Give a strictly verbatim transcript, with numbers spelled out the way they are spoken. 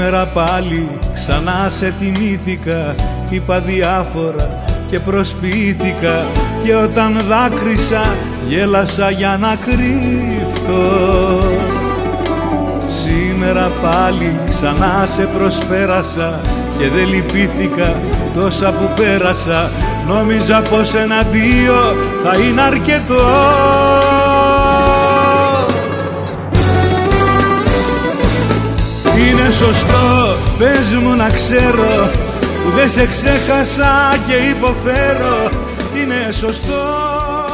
Σήμερα πάλι ξανά σε θυμήθηκα, είπα διάφορα και προσποιήθηκα, και όταν δάκρυσα γέλασα για να κρύφτω. Σήμερα πάλι ξανά σε προσπέρασα και δεν λυπήθηκα τόσα που πέρασα. Νόμιζα πως ένα δύο θα είναι αρκετό. Είναι σωστό, πες μου να ξέρω, που δεν σε ξέχασα και υποφέρω. Είναι σωστό